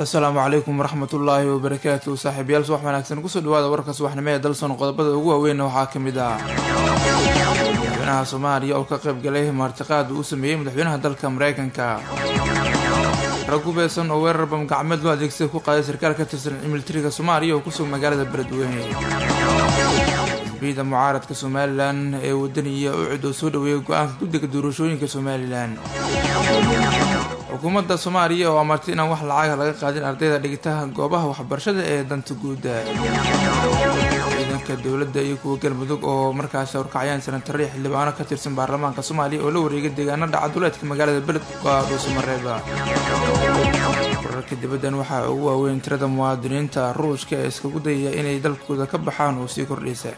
asalaamu calaykum waraxmatullaahi wabarakaatu saaxiibayaal subax wanaagsan kusoo dhawaada warka subaxnimo ee dalson qodobada ugu waaweynna waxaa ka mid ah madaxweynaha soomaaliya oo ka qayb galay martiqaad uu sameeyey madaxweynaha dalka mareykanka rag hubeysan oo weerar bamgacmeed loo adeegsaday ku qaaday sarkaal ka tirsan militariga soomaaliya oo kusug magaalada beledweyne xisbiyada mucaaradka somalilan ee wadaniya u cid oo soo dhaweeyay go-aanka guddiga doorashooyinka somalilan xukuumadda soomaaliya oo amartay inaan wax lacaga laga qaadin ardayda dhigitaha goobaha waxbarashada ee danta guuda ciidanka dowladda iyo kuwa galmudug oo markaasi horkacayaan sanatariya xildhibaano ka tirsan baarlamaanka soomaaliya oo la wareegay deegaano dhacaduleedka magaalada beled waa dhuusamareeba wararka dibaddan waxaa ugu waaweyn tirada muwaadiniinta ruushka ee iskagu dayaya inay dalkooda ka baxaan oo sii kordhaysa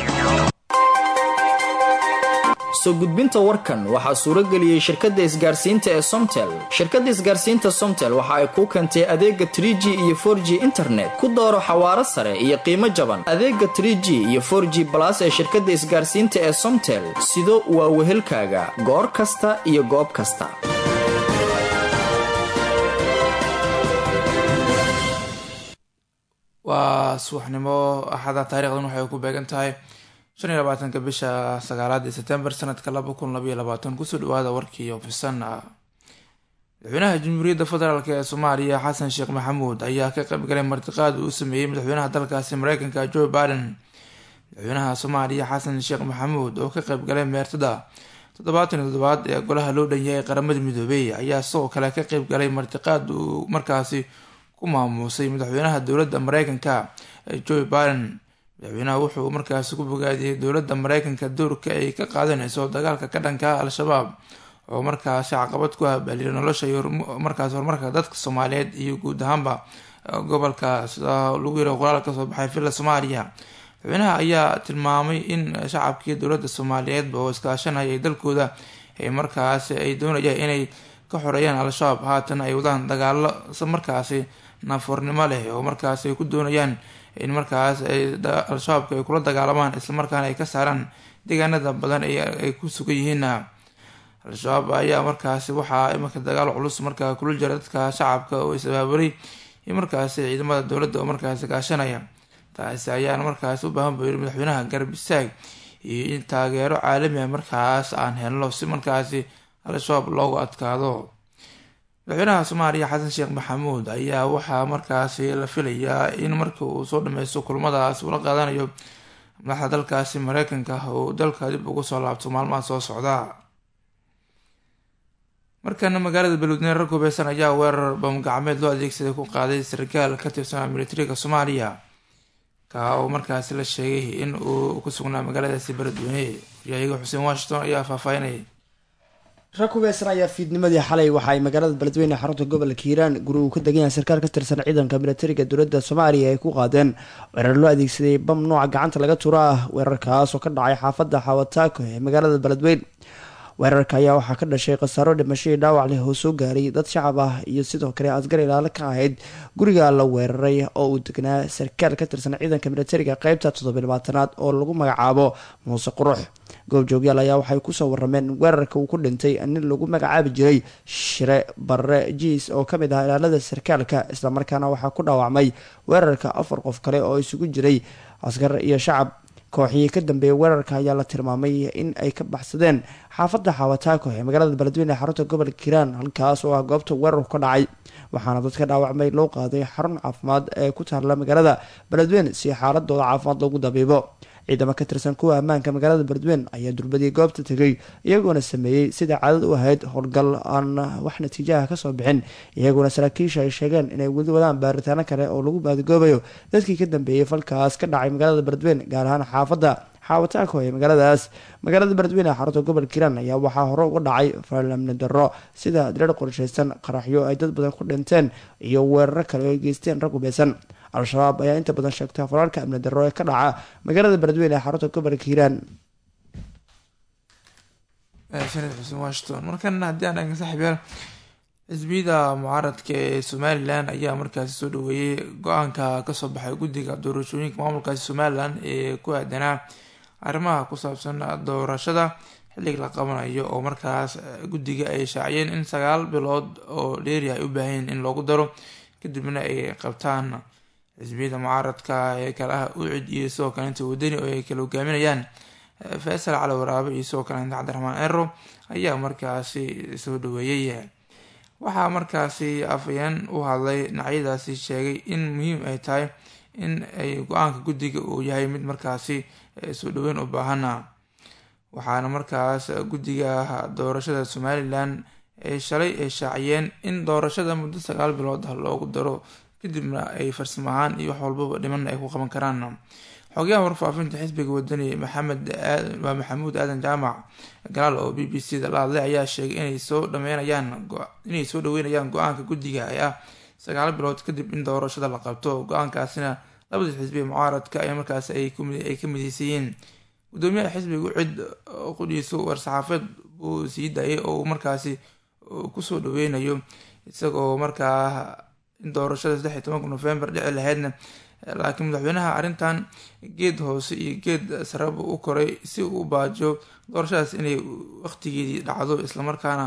soo gudbinta warkan waxaa suurageliyey shirkadda isgaarsiinta ee Somtel. Shirkadda isgaarsiinta Somtel waxa ay ku keentay adeega 3G iyo 4G internet ku dooro xawaaro sare iyo qiimo jaban. Adeega 3G iyo 4G Plus ee shirkadda isgaarsiinta ee Somtel sido waa wehelkaaga goor kasta iyo goob kasta. waa subaxnimo axada taariikhdan waxay ku beegan tahay 25 bisha 9 September sanadka 2022 kusoo dhawaada warkii ofisan madaxweynaha jamhuuriyadda federaalk ee Soomaaliya Xasan Sheekh Maxamuud ayaa ka qayb galay martiqaad uu sameeyay madaxweynaha dalkaasi Mareykanka Joe Biden. madaxweynaha Soomaaliya Xasan Sheekh Maxamuud oo ka qayb galay meertada 77 ee golaha loo dhan yahay qaramada midoobay ayaa sidoo kale ka qayb galay martiqaad uu markaasi ku maamusay madaxweynaha dowladda Mareykanka Joe Biden. madaxweynaha wuxuu markaasi ku bogaadiyay dowladda Mareykanka doorka ay ka qaadanayso dagaalka ka dhanka al-shabaab oo markaasi caqabad ku habaaliyay nolosha iyo markaas horumarka dadka Soomaaliyeed iyo guud ahaanba gobolka sida lagu yiraahdo qoraal ka soo baxay filla Soomaaliya. madaxweynaha ayaa tilmaamay in shacabkii dowladda Soomaaliyeed oo iskaashanaya dalkooda ay markaasi ay doonayaan inay ka xoreeyaan al-shabaab haatan ay wadaan dagaalo markaasi nafoornimo leh oo markaasi ay ku doonayaan in markaas ay al-shabaabka ay kula dagaalamaan isla markaana ay ka saaraan deegaanada badan ay ku sugan yihiin. al-shabaab ayaa markaasi waxaa imanka dagaal culus markaa kula jira dadka shacabka oo isabaaburay iyo markaasi ciidamada dowladda oo markaasi kaashanaya. taasi ayaana markaasi u baahan buu madaxweynaha garab istaag iyo in taageero caalami ah markaas aan helno si markaasi al-shabaab loogu adkaado. madaxweynaha Soomaaliya Xasan Sheekh Maxamuud ayaa waxaa markaasi la filayaa in marka uu soo dhameysto kulmadaas uu la qaadanayo madaxda dalkaasi Mareykanka oo dalka dib ugu soo laabto maalmaha soo socda. markana magaalada beledweyne rag hubeysan ayaa weerar bamgacmeed loo adeegsaday ku qaaday sarkaal ka tirsan militariga Soomaaliya ka oo markaasi la sheegay in uu ku sugnaa magaaladaasi beledweyne. wariyaha Xuseen Washington ayaa faahfaahinay. rag hubeysan ayaa fiidnimadii xalay waxa ay magaalada beledweyne xarunta gobolka hiiraan guri uu ka degan yahay sarkaal ka tirsan ciidanka militariga dowladda Soomaaliya ay ku qaadeen weerar loo adeegsaday bam nooca gacanta laga tuuro ah. weerarkaas oo ka dhacay xaafadda Xawataako ee magaalada beledweyne. weerarka ayaa waxaa ka dhashay khasaaro dhimasho iyo dhaawac leh oo soo gaaray dad shacab ah iyo sidoo kale asgar ilaalo ka ahayd guriga la weeraray oo uu degnaa sarkaal ka tirsan ciidanka militariga qeybta 7-aad oo lagu magacaabo Muuse Qurux. goobjoogyaal ayaa waxay kusoo warameen weerarka uu ku dhintay nin lagu magacaabi jiray Shire Barre Jiis oo kamid ah ilaalada sarkaalka, islamarkaana waxaa ku dhaawacmay weerarka 4 qof kale oo isugu jiray asgar iyo shacab. kooxihii ka dambeeyay weerarka ayaa la tilmaamay in ay ka baxsadeen xaafadda Xawataako ee magaalada beledweyne xarunta gobolka Hiiraan, halkaas oo ah goobta weerarku ka dhacay. waxaana dadka dhaawacmay loo qaaday xarun caafimaad ee ku taalla magaalada beledweyne si xaaladooda caafimaad loogu dabiibo. ciidamo ka tirsan kuwa ammaanka magaalada beledweyne ayaa durbadii goobta tegay iyagoona sameeyey sida caadad u ahayd howlgal aan wax natiijaha kasoo bixin, iyagoona saraakiisha ay sheegeen inay weli wadaan baaritaano kale oo lagu baadigoobayo dadkii ka dambeeyey falkaas ka dhacay magaalada beledweyne, gaar ahaan xaafadda Xawataako ee magaaladaas. magaalada beledweyne xarunta gobolka Hiiraan ayaa waxaa hore uga dhacay faalamni darro sida dirar qorsheysan, qaraxyo ay dad badan ku dhinteen iyo weeraro kale oo ay geysteen rag hubeysan. al-shabaab ayaa inta badan sheegtay falaalka amni darro ee ka dhaca magaalada beledweyne ee xarunta gobolka Hiiraan. Xuseen Washington markana haddii aan eegno saaxiibayaal xisbiyada mucaaradka ee Somalilan ayaa markaasi soo dhaweeyay go-aanka kasoo baxay guddiga doorashooyinka maamulkaasi Somalilan ee ku aadanaa arrimaha ku saabsan doorashada xilliga la qabanayo oo markaas guddiga ay shaaciyeen in 9 bilood oo dheeri ay u baahan in loogu daro kadibna ay qabtaan xisbiyada mucaaradka ee kalaha ucid iyo sidoo kaleynta wadani oo ay kala hogaaminayaan faysal cali waraabe iyo sidoo kaleynta cabdiraxmaan ero ayaa markaasi soo dhaweeyey. waxaa markaasi afayeen u hadlay dhinacyadaasi sheegay in muhiim ay tahay in ay go-aanka guddiga uu yahay mid markaasi soo dhaweyn u baahana. waxaana markaas guddiga doorashada somalilan ay shalay ay shaaciyeen in doorashada muddo 9 bilood loogu daro kadibna ay farsamo ahaan iyo wax walbaba dhiman ay ku qaban karaan. xogayaha warfaafinta xisbiga wadani maxamuud aadan jaamac galaal oo BBC da la hadlay ayaa sheegay inay soo dhaweynayaan go-aanka guddiga ee ah 9 bilood kadib in doorashada la qabto. go-aankaasina labada xisbi mucaaradka ay markaas ay ka mideysiiyeen. gudoomiyaha xisbiga ucid qudhiiso war-saxaafeed buu sii daayay oo markaasi kusoo dhaweynayo isagoo markaa in doorashada 13 November dhici lahaydna, laakiin madaxweynaha arrintan geed hoose iyo geed sareba u koray si uu baajiyo doorashadaas inay waqtigeedii dhacdo, islamarkaana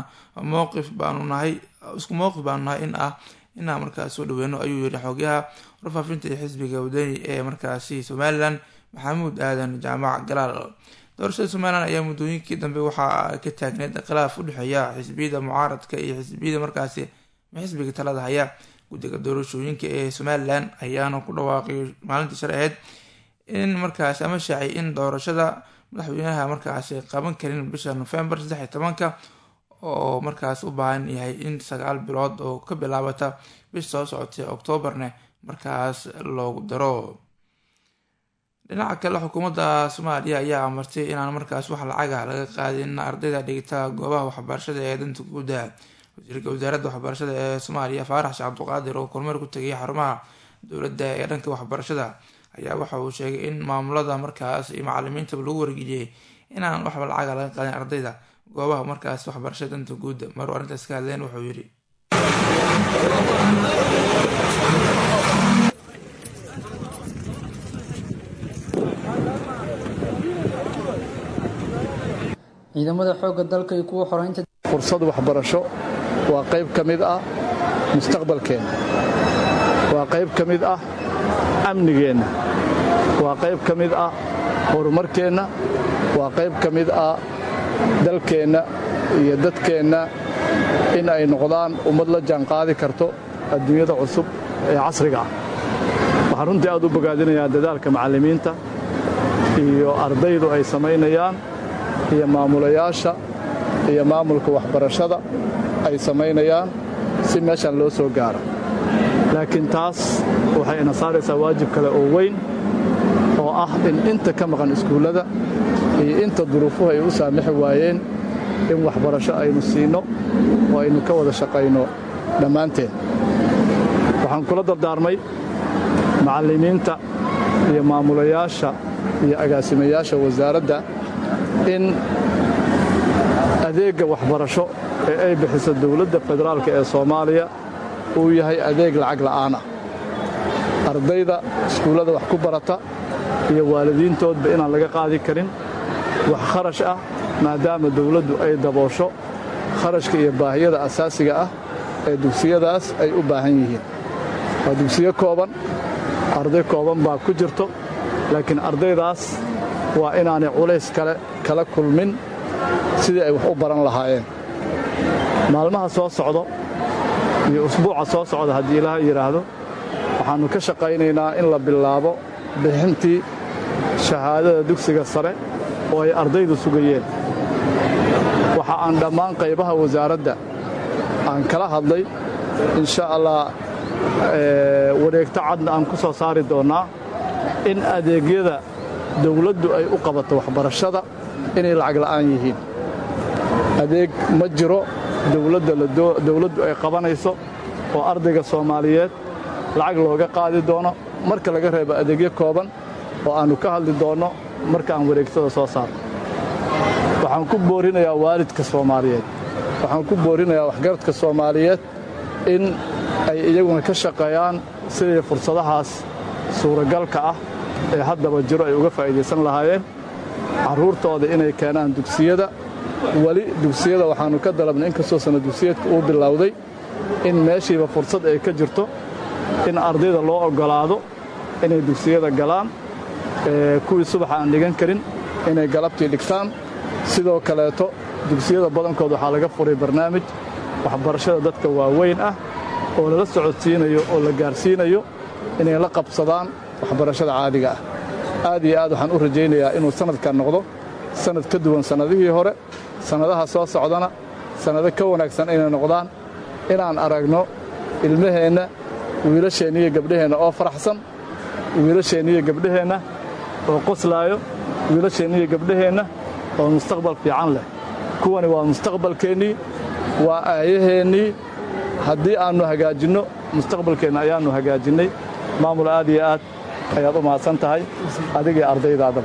isku mowqif baanu nahay inaa markaas soo dhaweyno ayuu yiri xogayaha warfaafinta ee xisbiga wadani ee markaasi Somaliland maxamuud aadan jaamac galaal. doorashada Somaliland ayaa muddooyinkii dambe waxaa ka taagneed khilaaf u dhexeeya xisbiyada mucaaradka iyo xisbiyada markaasi xisbiga talada haya. guddiga doorashooyinka ee Somaliland ayaana ku dhawaaqay maalintii shalay ahayd in markaas ama shaacay in doorashada madaxweynaha markaasi qaban karin bisha November 13 oo markaas u baahan yahay in 9 bilood oo ka bilaabata bisha soo socotay October-ne markaas loogu daro. dhinaca kale xukuumadda Soomaaliya ayaa amartay inaan markaas wax lacag ah laga qaadin ardayda dhigta goobaha waxbarashada ee danta guud. wasiirka wasaaradda waxbarashada ee Soomaaliya Faarax Sheekh Cabduqaadir oo kormeer ku tagay xarumaha dowladda ee dhanka waxbarashada ayaa waxa uu sheegay in maamulada markaas iyo macallimiinta lagu wargeliyay inaan waxba lacag laga qaadin ardayda goobaha markaas waxbarashada danta guud. maruu arrintaas ka hadleen wuxuu yiri ciidamada xoogga dalka iyo kuwa xoreynta fursad waxbarasho waa qayb ka mid ah mustaqbalkeena, waa qayb ka mid ah amnigeenna, waa qayb ka mid ah horumarkeenna, waa qayb ka mid ah dalkeenna iyo dadkeenna in ay noqdaan ummad la jaanqaadi karto adduunyada cusub ee casriga ah. waxaan runtii aad u bogaadinayaa dadaalka macallimiinta iyo ardaydu ay samaynayaan iyo maamulayaasha iyo maamulka waxbarashada ay samaynayaan si meeshan loo soo gaaro. laakiin taas waxay ina saaraysaa waajib kale oo weyn oo ah in inta ka maqan iskuullada iyo inta duruufuhu ay u saamixi waayeen in waxbarasho aynu siino oo aynu ka wada shaqayno dhammaanteen. waxaan kula dardaarmay macallimiinta iyo maamulayaasha iyo agaasimayaasha wasaaradda in adeegga waxbarasho ee ay bixiso dowladda federaalka ee Soomaaliya uu yahay adeeg lacag la'aan ah. ardayda iskuullada wax ku barata iyo waalidiintoodba inaan laga qaadi karin wax kharash ah, maadaama dowladdu ay daboosho kharashka iyo baahiyada asaasiga ah ee dugsiyadaas ay u baahan yihiin. waa dugsiyo kooban, arday kooban baa ku jirto, laakiin ardaydaas waa inaanay culays kala kulmin sidii ay wax u baran lahaayeen. maalmaha soo socdo iyo usbuuca soo socda haddii ilaahay yidhaahdo waxaannu ka shaqaynaynaa in la bilaabo bixintii shahaadada dugsiga sare oo ay ardaydu sugayeen. waxa aan dhammaan qaybaha wasaaradda aan kala hadlay insha allah wareegto cadna aan ku soo saari doonnaa in adeegyada dawladdu ay u qabato waxbarashada inay lacag la'aan yihiin. adeeg ma jiro dawladdu ay qabanayso oo ardayga Soomaaliyeed lacag looga qaadi doono marka laga reebo adeegyo kooban oo aanu ka hadli doono marka aan wareegtada soo saarno. waxaan ku boorinayaa waalidka Soomaaliyeed, waxaan ku boorinayaa waxgaradka Soomaaliyeed in ay iyaguna ka shaqeeyaan sidii fursadahaas suuragalka ah ee haddaba jiro ay uga faa'iidaysan lahaayeen carruurtooda inay keenaan dugsiyada. weli dugsiyada waxaannu ka dalabnay inkastoo sana dugsiyeedka uu bilowday in meeshiiba fursad ay ka jirto in ardayda loo oggolaado inay dugsiyada galaan kuwii subaxa aan dhigan karin inay galabtii dhigtaan sidoo kaleeto dugsiyada badankood waxaa laga furay barnaamij waxbarashada dadka waaweyn ah oo lala socodsiinayo oo la gaarsiinayo inay la qabsadaan waxbarashada caadiga ah aad iyo aad waxaan u rajaynayaa inuu sanadkan noqdo sanad ka duwan sannadihii hore sannadaha soo socdana sannado ka wanaagsan inay noqdaan inaan aragno ilmaheenna wiilasheenna iyo gabdhaheenna oo faraxsan wiilasheenna iyo gabdhaheenna oo qoslaayo wiilasheenna iyo gabdhaheenna oo mustaqbal fiican leh kuwani waa mustaqbalkeennii waa aayaheennii haddii aannu hagaajinno mustaqbalkeenna ayaannu hagaajinnay maamul aad iyo aad ayaad u mahadsan tahay adigii ardaydaadaba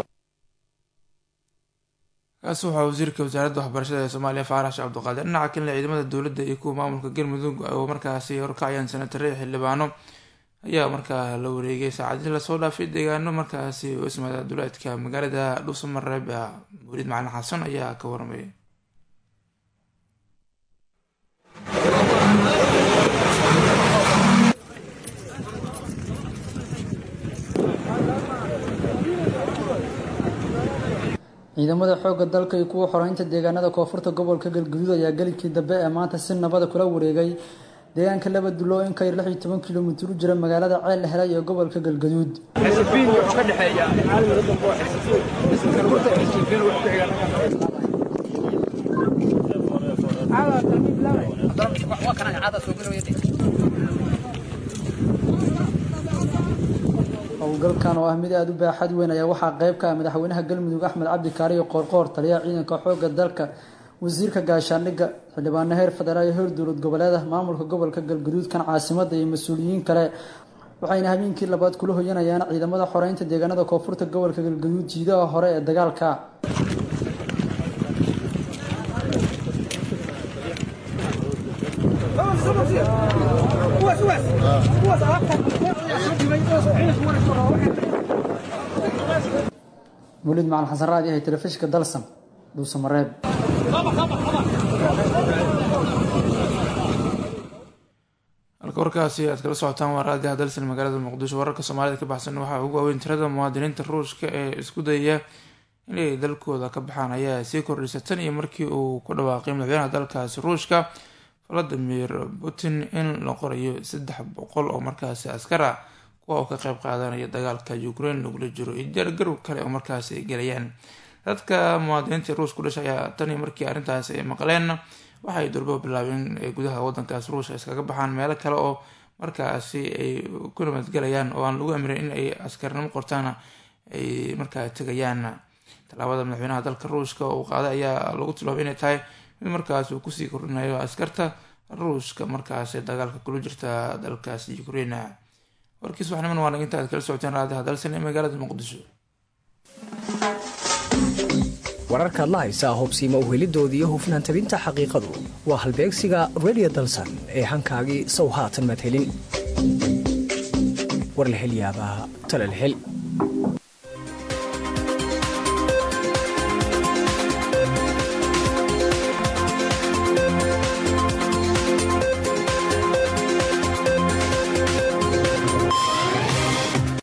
kaasi waxaa wasiirka wasaaradda waxbarashada ee soomaaliya faarax cabdiqaadir dhinaca kalena ciidamada dowladda iyo kuwa maamulka galmudug oo markaasi horkacayaan senatare xildhibaano ayaa markaa la wareegay saacadii lasoo dhaafay deegaano markaasi u ismaada duleedka magaalada dhuusamareeb weliid macalin xasan ayaa ka warramay ciidamada xoogga dalka iyo kuwa xoreynta deegaanada koonfurta gobolka galgaduud ayaa galikii dambe ee maanta si nabada kula wareegay deegaanka laba dulo in ka yar 16 kilomitir u jira magaalada ceel la helay ee gobolka galgaduud howlgalkan oo ah mid aada u baaxad weyn ayaa waxaa qayb ka ah madaxweynaha galmudug axmed cabdi kaariyo qoorqoor taliyaha ciidanka xoogga dalka wasiirka gaashaandhigga xildhibaano heer federaal iyo heer dowlad goboleeda maamulka gobolka galgaduud kan caasimada iyo mas-uuliyiin kale waxayna habeenkii labaad kula hoyanayaan ciidamada xoreynta deegaanada koonfurta gobolka galgaduud jiidaha hore ee dagaalka وليد مع الحسن رادي هي تلفزيون كدلسم دوس مريب halka warkaasi aad kala socotaan waa raadiyaha dalsan magaalada muqdisho wararka soomaalida ka baxsan waxaa ugu waaweyn tirada muwaadiniinta ruushka ee isku dayaya inay dalkooda ka baxaan ayaa sii kordhisay tan iyo markii uu ku dhawaaqay madaxweynaha dalkaasi ruushka Vladimir Putin in la qorayo 300 oo markaasi askar ah kuwa ka qayb qaadanaya dagaalka Ukraine lagula jiro iyo diyaargarow kale oo markaasi ay galayaan dadka muwaadiniinta ruushka ku dhashay ayaa tan iyo markii arrintaasi ay maqleen waxay durba bilaabeen gudaha wadankaas ruushka iskaga baxaan meelo kale oo markaasi ay ku nabadgalayaan oo aan lagu amrin in ay askarnimo qortaan ay markaa tagayaan talaabada madaxweynaha dalka ruushka oo qaaday ayaa lagu tilmaamay inay tahay mid markaas uu kusii kordhinayo askarta ruushka markaasi dagaalka kula jirta dalkaasi Ukraine warkiis waxna man waana inta aad kala socoteen raadiyaha dalsan ee magaalada muqdisho wararkaad la haysaa hubsiimo uhelidoodii iyo hufnaan tabinta xaqiiqadu waa halbeegsiga radio dalsan ee hankaagii sow haatan maad helin war la hel yaabaa tala la hel